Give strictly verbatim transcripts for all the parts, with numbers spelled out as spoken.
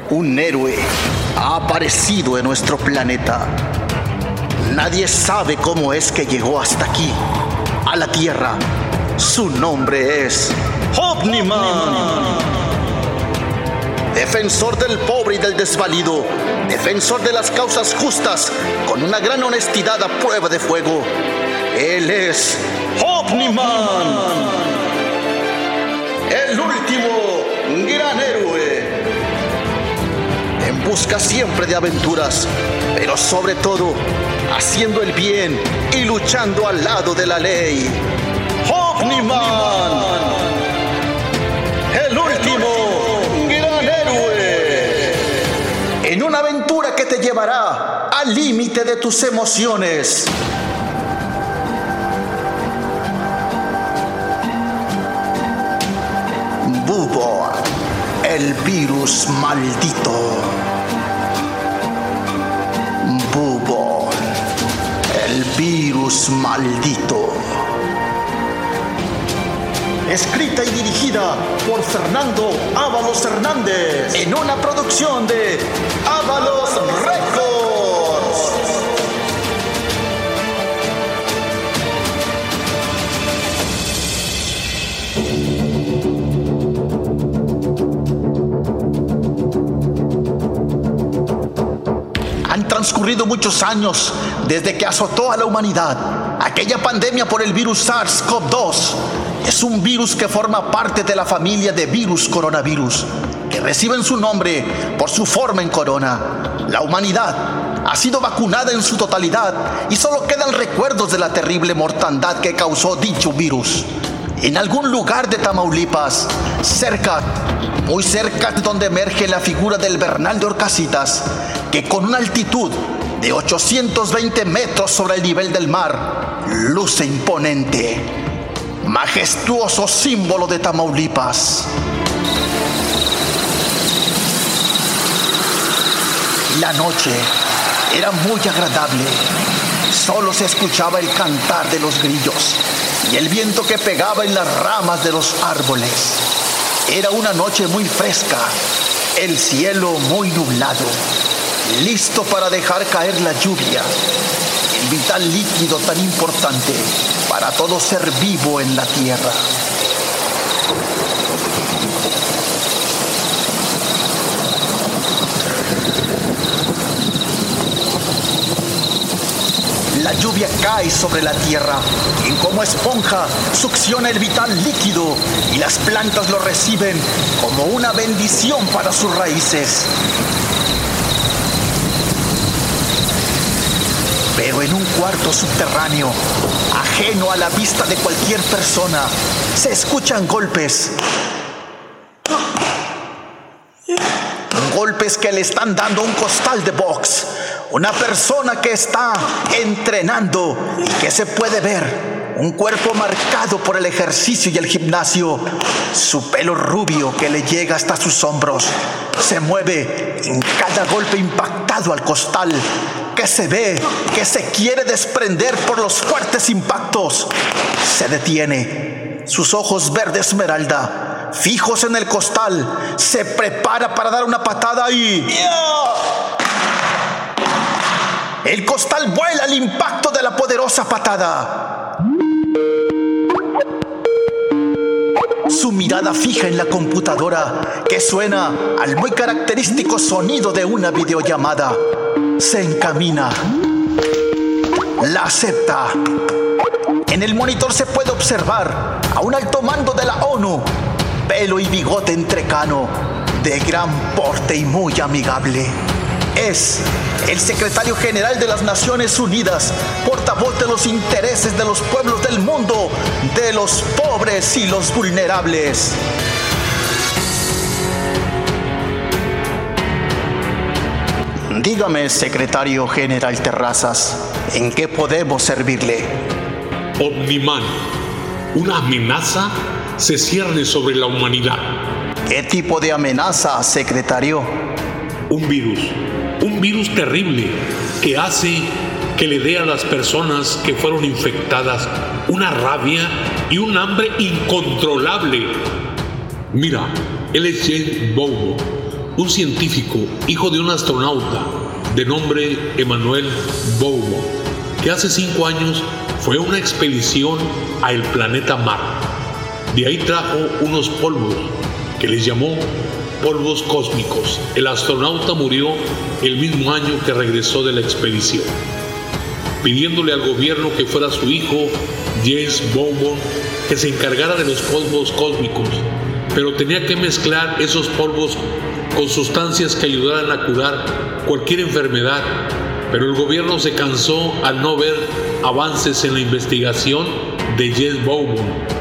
Un héroe ha aparecido en nuestro planeta. Nadie sabe cómo es que llegó hasta aquí, a la Tierra. Su nombre es Omni-Man. Defensor del pobre y del desvalido, defensor de las causas justas, con una gran honestidad a prueba de fuego. Él es Omni-Man, el último gran héroe. En busca siempre de aventuras, pero sobre todo haciendo el bien y luchando al lado de la ley. Omni-Man, el último gran héroe. En una aventura que te llevará al límite de tus emociones. Bubble, el virus maldito. Bubble, el virus maldito. Escrita y dirigida por Fernando Ábalos Hernández, en una producción de Ábalos Records. Han transcurrido muchos años desde que azotó a la humanidad aquella pandemia por el virus SARS-CoV dos. Es un virus que forma parte de la familia de virus coronavirus, que reciben su nombre por su forma en corona. La humanidad ha sido vacunada en su totalidad y solo quedan recuerdos de la terrible mortandad que causó dicho virus. En algún lugar de Tamaulipas, cerca, muy cerca de donde emerge la figura del Bernal de Horcasitas, que con una altitud de ochocientos veinte metros sobre el nivel del mar, luce imponente, majestuoso símbolo de Tamaulipas. La noche era muy agradable. Solo se escuchaba el cantar de los grillos y el viento que pegaba en las ramas de los árboles. Era una noche muy fresca, el cielo muy nublado, listo para dejar caer la lluvia, el vital líquido tan importante para todo ser vivo en la tierra. La lluvia cae sobre la tierra y como esponja succiona el vital líquido y las plantas lo reciben como una bendición para sus raíces. Pero en un cuarto subterráneo, ajeno a la vista de cualquier persona, se escuchan golpes. Golpes que le están dando un costal de box. Una persona que está entrenando y que se puede ver. Un cuerpo marcado por el ejercicio y el gimnasio. Su pelo rubio que le llega hasta sus hombros. Se mueve en cada golpe impactado al costal, que se ve que se quiere desprender por los fuertes impactos. Se detiene. Sus ojos verde esmeralda, fijos en el costal, se prepara para dar una patada y... el costal vuela al impacto de la poderosa patada. Su mirada fija en la computadora, que suena al muy característico sonido de una videollamada. Se encamina. La acepta. En el monitor se puede observar a un alto mando de la ONU, pelo y bigote entrecano, de gran porte y muy amigable. Es el secretario general de las Naciones Unidas, portavoz de los intereses de los pueblos del mundo, de los pobres y los vulnerables. Dígame, secretario general Terrazas, ¿en qué podemos servirle? Omni-Man, una amenaza se cierne sobre la humanidad. ¿Qué tipo de amenaza, secretario? Un virus, un virus terrible que hace que le dé a las personas que fueron infectadas una rabia y un hambre incontrolable. Mira, él es James Bobo, un científico, hijo de un astronauta de nombre Emanuel Bobo, que hace cinco años fue a una expedición al planeta Marte. De ahí trajo unos polvos que les llamó polvos cósmicos. El astronauta murió el mismo año que regresó de la expedición, pidiéndole al gobierno que fuera su hijo, James Bobo, que se encargara de los polvos cósmicos, pero tenía que mezclar esos polvos con sustancias que ayudaran a curar cualquier enfermedad. Pero el gobierno se cansó al no ver avances en la investigación de James Bobo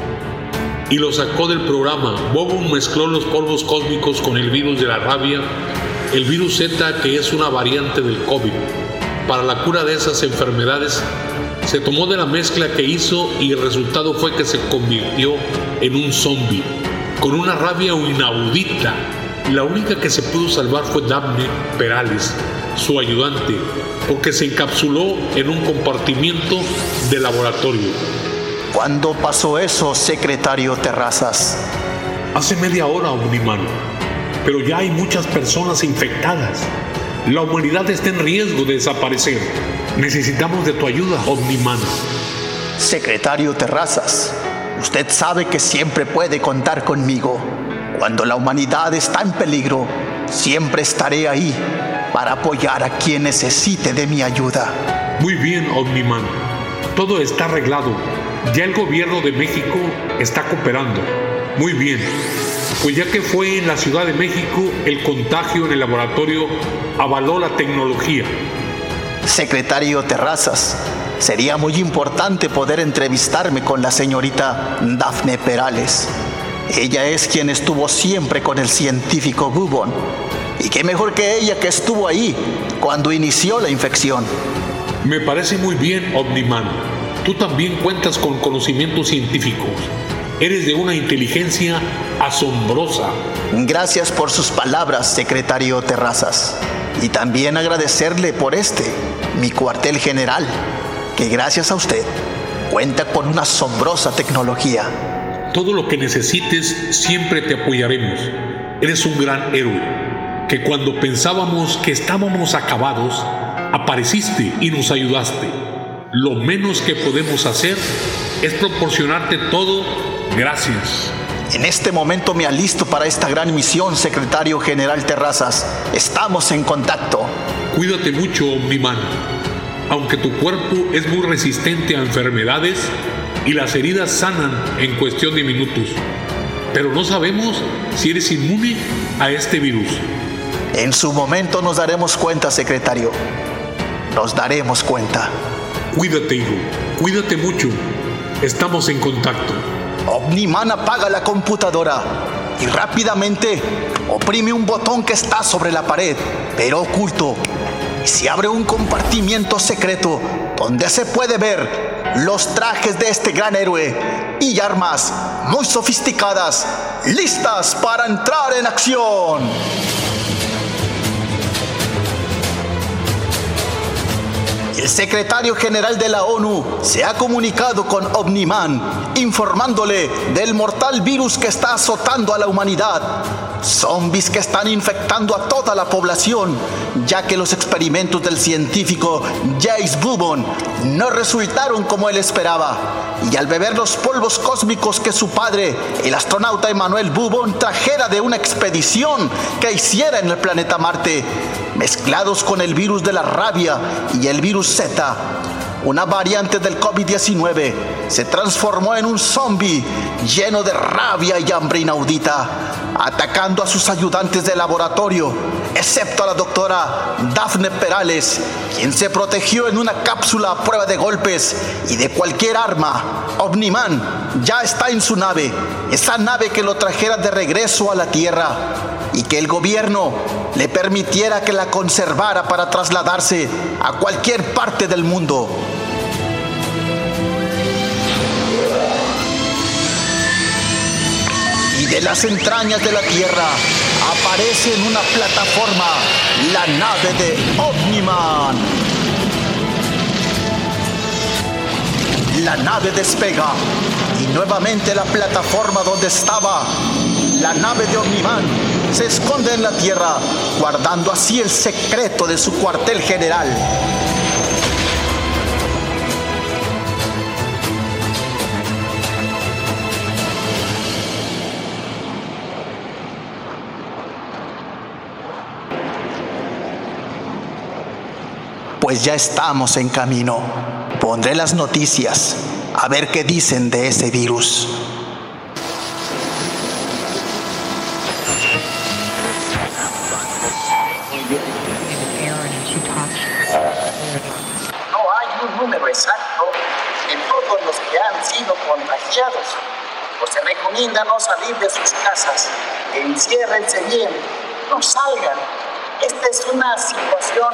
y lo sacó del programa. Bobo mezcló los polvos cósmicos con el virus de la rabia, el virus Z, que es una variante del COVID. Para la cura de esas enfermedades se tomó de la mezcla que hizo y el resultado fue que se convirtió en un zombie con una rabia inaudita. La única que se pudo salvar fue Dafne Perales, su ayudante, porque se encapsuló en un compartimiento de laboratorio. ¿Cuándo pasó eso, secretario Terrazas? Hace media hora, Omniman, pero ya hay muchas personas infectadas. La humanidad está en riesgo de desaparecer. Necesitamos de tu ayuda, Omniman. Secretario Terrazas, usted sabe que siempre puede contar conmigo. Cuando la humanidad está en peligro, siempre estaré ahí para apoyar a quien necesite de mi ayuda. Muy bien, Omniman. Todo está arreglado. Ya el gobierno de México está cooperando. Muy bien. Pues ya que fue en la Ciudad de México, el contagio en el laboratorio avaló la tecnología. Secretario Terrazas, sería muy importante poder entrevistarme con la señorita Dafne Perales. Ella es quien estuvo siempre con el científico Bubón. Y qué mejor que ella, que estuvo ahí cuando inició la infección. Me parece muy bien, Omniman. Tú también cuentas con conocimientos científicos. Eres de una inteligencia asombrosa. Gracias por sus palabras, secretario Terrazas. Y también agradecerle por este, mi cuartel general, que gracias a usted cuenta con una asombrosa tecnología. Todo lo que necesites siempre te apoyaremos. Eres un gran héroe, que cuando pensábamos que estábamos acabados, apareciste y nos ayudaste. Lo menos que podemos hacer es proporcionarte todo. Gracias. En este momento me alisto para esta gran misión, secretario general Terrazas. Estamos en contacto. Cuídate mucho, Omniman. Aunque tu cuerpo es muy resistente a enfermedades y las heridas sanan en cuestión de minutos, pero no sabemos si eres inmune a este virus. En su momento nos daremos cuenta, secretario. Nos daremos cuenta. Cuídate, hijo. Cuídate mucho. Estamos en contacto. Omniman apaga la computadora y rápidamente oprime un botón que está sobre la pared, pero oculto. Y se abre un compartimiento secreto donde se puede ver los trajes de este gran héroe y armas muy sofisticadas, listas para entrar en acción. El secretario general de la ONU se ha comunicado con Omniman, informándole del mortal virus que está azotando a la humanidad. Zombies que están infectando a toda la población, ya que los experimentos del científico James Bubón no resultaron como él esperaba. Y al beber los polvos cósmicos que su padre, el astronauta Emanuel Bubón, trajera de una expedición que hiciera en el planeta Marte, mezclados con el virus de la rabia y el virus Z, una variante del COVID diecinueve, se transformó en un zombie lleno de rabia y hambre inaudita, atacando a sus ayudantes de laboratorio, excepto a la doctora Dafne Perales, quien se protegió en una cápsula a prueba de golpes y de cualquier arma. Omniman ya está en su nave, esa nave que lo trajera de regreso a la Tierra, y que el gobierno le permitiera que la conservara para trasladarse a cualquier parte del mundo. Y de las entrañas de la Tierra aparece en una plataforma la nave de Omniman. La nave despega y nuevamente la plataforma donde estaba la nave de Omniman se esconde en la Tierra, guardando así el secreto de su cuartel general. Pues ya estamos en camino. Pondré las noticias, a ver qué dicen de ese virus. No hay un número exacto de todos los que han sido contagiados. Pues se recomienda no salir de sus casas. Enciérrense bien, no salgan. Esta es una situación...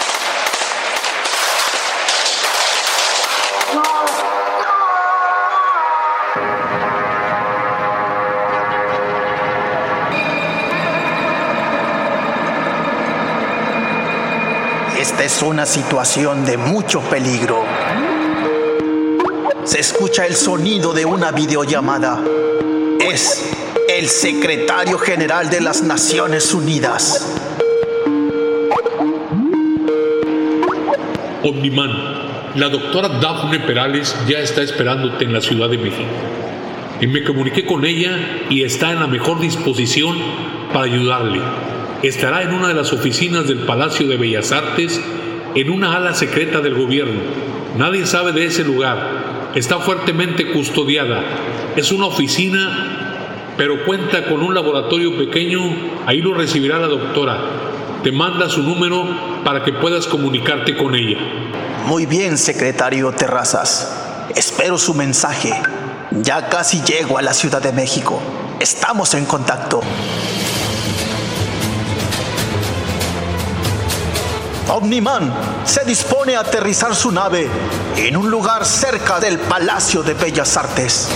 Esta es una situación de mucho peligro. Se escucha el sonido de una videollamada. Es el secretario general de las Naciones Unidas. Omniman, la doctora Dafne Perales ya está esperándote en la Ciudad de México. Y me comuniqué con ella y está en la mejor disposición para ayudarle. Estará en una de las oficinas del Palacio de Bellas Artes, en una ala secreta del gobierno. Nadie sabe de ese lugar. Está fuertemente custodiada. Es una oficina, pero cuenta con un laboratorio pequeño. Ahí lo recibirá la doctora. Te manda su número para que puedas comunicarte con ella. Muy bien, secretario Terrazas. Espero su mensaje. Ya casi llego a la Ciudad de México. Estamos en contacto. Omniman se dispone a aterrizar su nave en un lugar cerca del Palacio de Bellas Artes.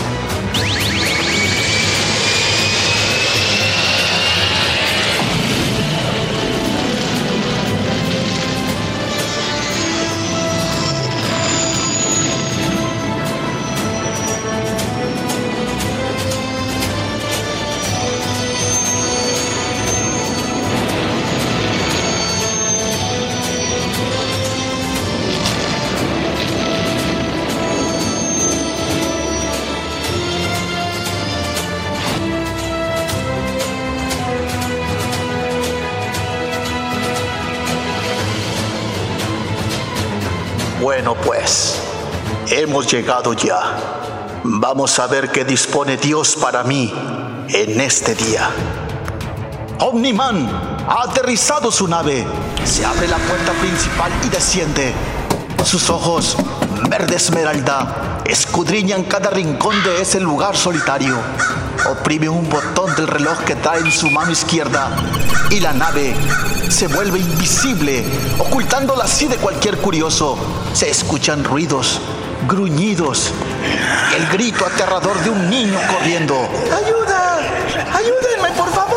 Bueno, pues, hemos llegado ya. Vamos a ver qué dispone Dios para mí en este día. Omniman ha aterrizado su nave. Se abre la puerta principal y desciende. Sus ojos, verde esmeralda, escudriñan cada rincón de ese lugar solitario. Oprime un botón del reloj que trae en su mano izquierda y la nave se vuelve invisible, ocultándola así de cualquier curioso. Se escuchan ruidos, gruñidos y el grito aterrador de un niño corriendo. ¡Ayuda! ¡Ayúdenme, por favor!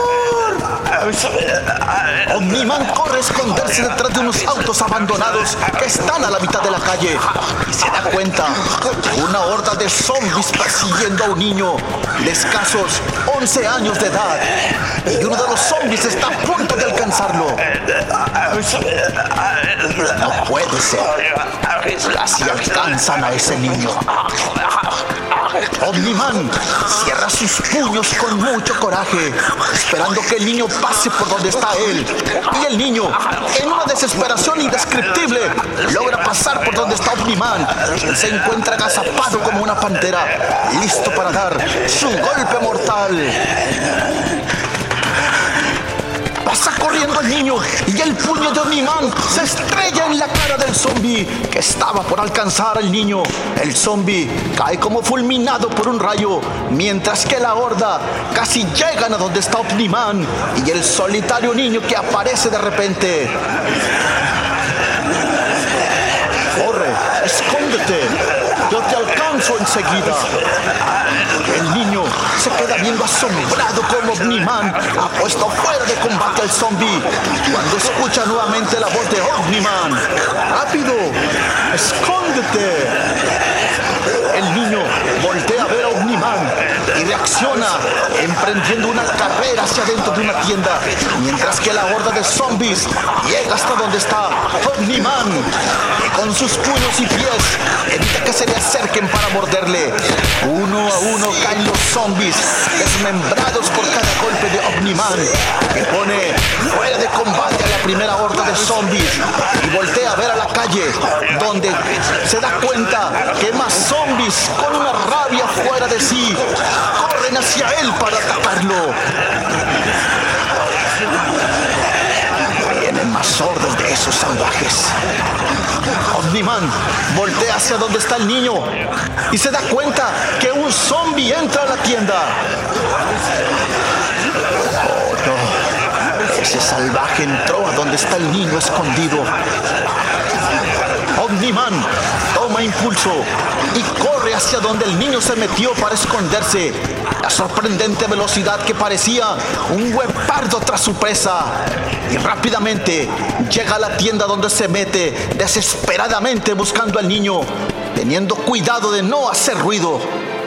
Omniman corre a esconderse detrás de unos autos abandonados que están a la mitad de la calle y se da cuenta de una horda de zombies persiguiendo a un niño de escasos once años de edad, y uno de los zombies está a punto de alcanzarlo. No puede ser. Así alcanzan a ese niño. Omniman cierra sus puños con mucho coraje, esperando que el niño pase por donde está él. Y el niño, en una desesperación indescriptible, logra pasar por donde está Omniman. Se encuentra agazapado como una pantera, listo para dar su golpe mortal. Pasa corriendo el niño y el puño de Omniman se estrella en la cara del zombie que estaba por alcanzar al niño. El zombie cae como fulminado por un rayo, mientras que la horda casi llegan a donde está Omniman y el solitario niño que aparece de repente. ¡Corre! ¡Escóndete! ¡Yo te alcanzo enseguida! El niño se queda viendo asombrado como Omniman ha puesto fuera de combate al zombie, cuando escucha nuevamente la voz de Omniman. ¡Rápido! ¡Escóndete! El niño voltea a ver a Omniman y reacciona reacciona, emprendiendo una carrera hacia dentro de una tienda, mientras que la horda de zombies llega hasta donde está Omni-Man, que con sus puños y pies evita que se le acerquen para morderle. Uno a uno caen los zombies, desmembrados por cada golpe de Omni-Man, que pone fuera de combate a la primera horda de zombies y voltea a ver a la calle, donde se da cuenta que más zombies con una rabia fuera de sí corren hacia él para atacarlo. Vienen más hordas de esos salvajes. Omni-Man voltea hacia donde está el niño y se da cuenta que un zombie entra a la tienda. Oh, no. Ese salvaje entró a donde está el niño escondido. Omni-Man toma impulso y corre hacia donde el niño se metió para esconderse. La sorprendente velocidad que parecía un guepardo tras su presa. Y rápidamente llega a la tienda donde se mete, desesperadamente buscando al niño, teniendo cuidado de no hacer ruido.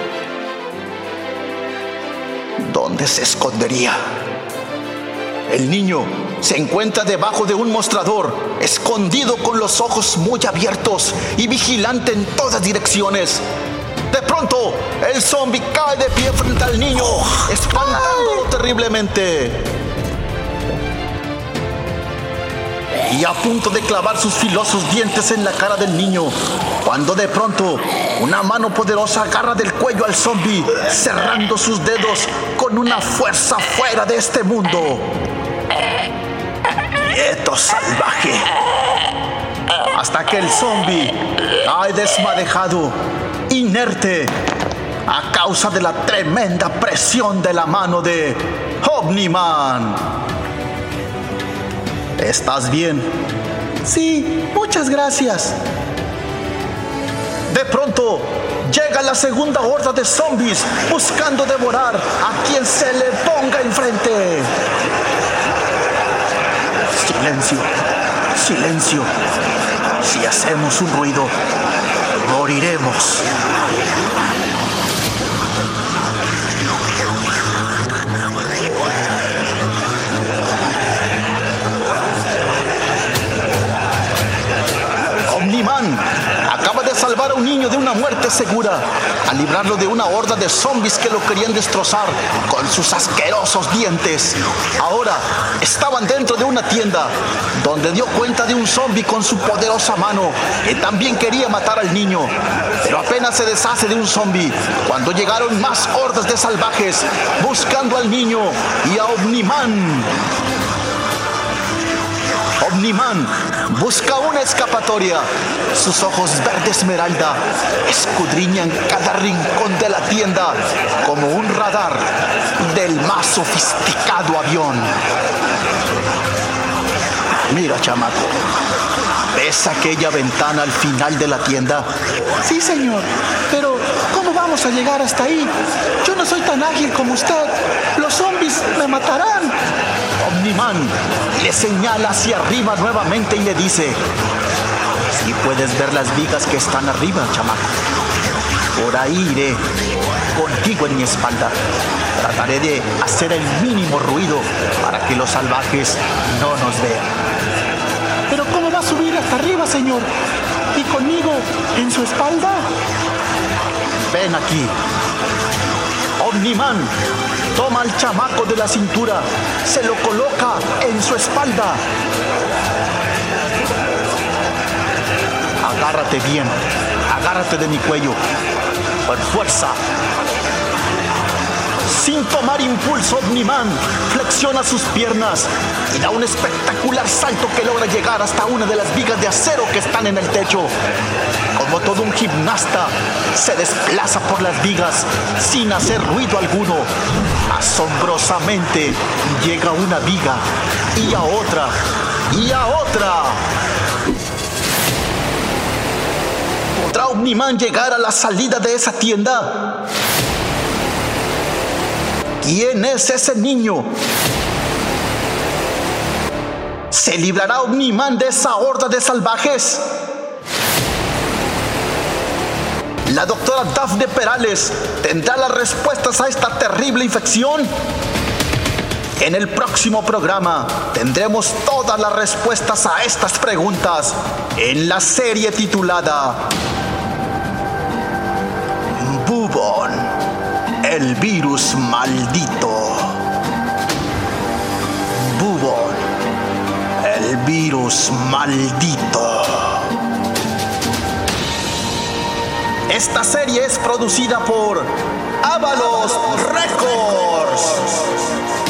¿Dónde se escondería? El niño se encuentra debajo de un mostrador, escondido con los ojos muy abiertos y vigilante en todas direcciones. De pronto, el zombie cae de pie frente al niño, espantándolo terriblemente. Y a punto de clavar sus filosos dientes en la cara del niño, cuando de pronto una mano poderosa agarra del cuello al zombie, cerrando sus dedos con una fuerza fuera de este mundo. ¡Quieto, salvaje! Hasta que el zombie cae desmadejado, inerte, a causa de la tremenda presión de la mano de Omni-Man. ¿Estás bien? Sí, muchas gracias. De pronto, llega la segunda horda de zombies buscando devorar a quien se le ponga enfrente. Silencio, silencio. Si hacemos un ruido, moriremos. Omni-Man acaba de salvar a un niño de una muerte segura, al librarlo de una horda de zombies que lo querían destrozar con sus asquerosos dientes. Ahora estaban dentro de una tienda, donde dio cuenta de un zombie con su poderosa mano, que también quería matar al niño. Pero apenas se deshace de un zombie, cuando llegaron más hordas de salvajes, buscando al niño y a Omni-Man. Omni-Man busca una escapatoria. Sus ojos verde esmeralda escudriñan cada rincón de la tienda como un radar del más sofisticado avión. Mira, chamaco, ¿ves aquella ventana al final de la tienda? Sí, señor, pero ¿cómo vamos a llegar hasta ahí? Yo no soy tan ágil como usted. Los zombies me matarán. Omni-Man le señala hacia arriba nuevamente y le dice: si puedes ver las vigas que están arriba, chamaco. Por ahí iré, contigo en mi espalda. Trataré de hacer el mínimo ruido para que los salvajes no nos vean. ¿Pero cómo va a subir hasta arriba, señor? ¿Y conmigo en su espalda? Ven aquí. Omni-Man toma al chamaco de la cintura, se lo coloca en su espalda. Agárrate bien, agárrate de mi cuello, con fuerza. Sin tomar impulso, Omni-Man flexiona sus piernas y da un espectacular salto que logra llegar hasta una de las vigas de acero que están en el techo. Como todo un gimnasta, se desplaza por las vigas sin hacer ruido alguno. Asombrosamente, llega a una viga y a otra y a otra. ¿Podrá Omni-Man llegar a la salida de esa tienda? ¿Quién es ese niño? ¿Se librará Omni-Man de esa horda de salvajes? La doctora Dafne Perales tendrá las respuestas a esta terrible infección. En el próximo programa tendremos todas las respuestas a estas preguntas en la serie titulada Bubón, el virus maldito. Bubón, el virus maldito. Esta serie es producida por Ábalos Records.